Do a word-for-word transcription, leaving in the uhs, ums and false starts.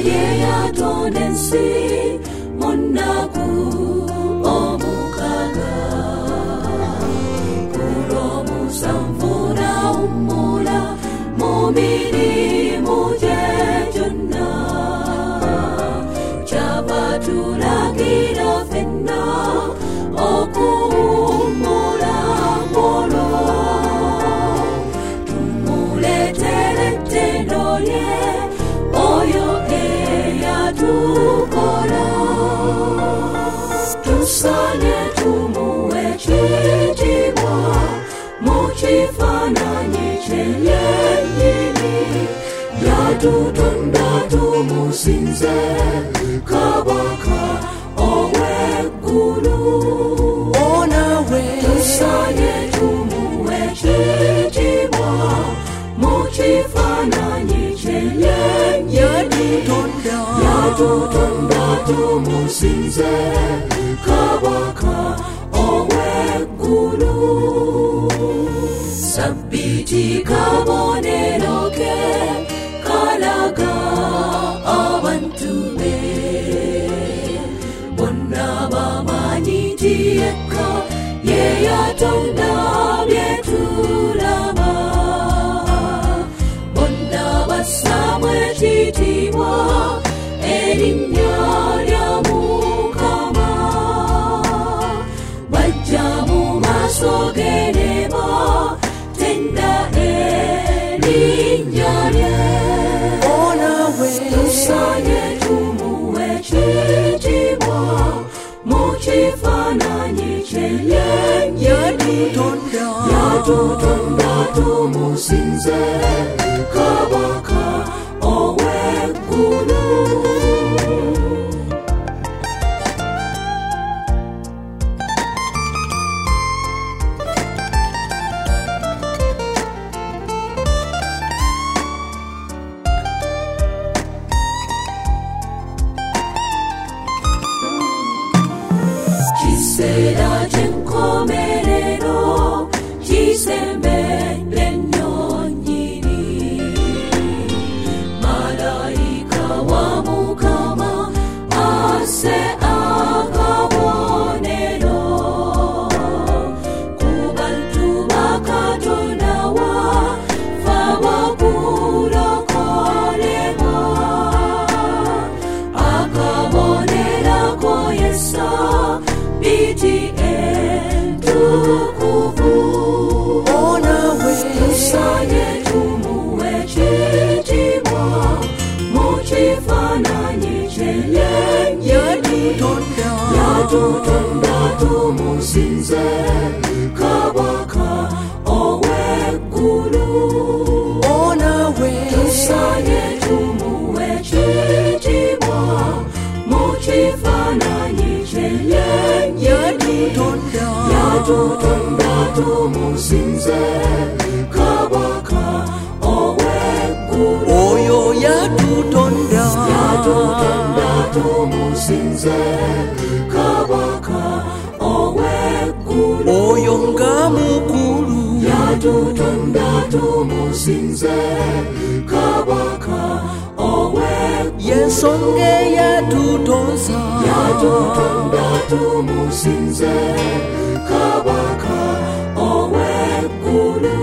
yeyatonensi munaku omukaga kulomusanvuna umula mumirimu gyegyonna kyabatulagira fenna okuwummula kwolwo tumuletere ettendo lye oyo eyatukola tusanye tumuwe ekitiibwa mu kifaananyi kye yennyini yatutonda tumusinze kabaka ow'eggulu onawe tusanye tumuwe ekitiibwa mu kifaananyi kye yennyini yatutonda tumusinze kabaka ow'eggulu sabbiti kabonero ke kalaga abantu be bonna bamanyi nti yekka ye yatonda byetulaba bonna bassamu ekitiibwa erinnya lya Mukama bajja mu maaso ge ne batenda erinnya lye onawe tusanye tumuwe ekitiibwa mu kifaananyi kye yennyini yatutonda tumusinze kabaka ow'eggulu kiseera ky'enkomerero kisembedde nnyo nnyini malayika wa Mukama asse akabonero ku bantu ba Katonda wafa bakulokolebwa akabonero ko Yesu biti entukuvu onawe tusanye tumuwe ekitiibwa mu kifaananyi kye yennyini yatutonda tumusinze kabaka ow'eggulu onawe tusanye tumuwe ekitiibwa mu kifaananyi kye yennyini yatutonda tumusinze kabaka ow'eggulu oyo yatutonda yatutonda tumusinze kabaka ow'eggulu oyo nga mukulu yatutonda tumusinze kabaka ow'eggulu yensonga eyatutonza yatutonda tumusinze kabaka ow'eggulu